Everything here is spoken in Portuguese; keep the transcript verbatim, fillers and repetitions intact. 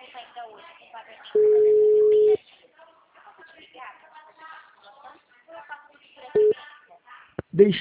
ainda hoje, com pagamento, mas assim, eu bem certinho. Eu vou te ligar.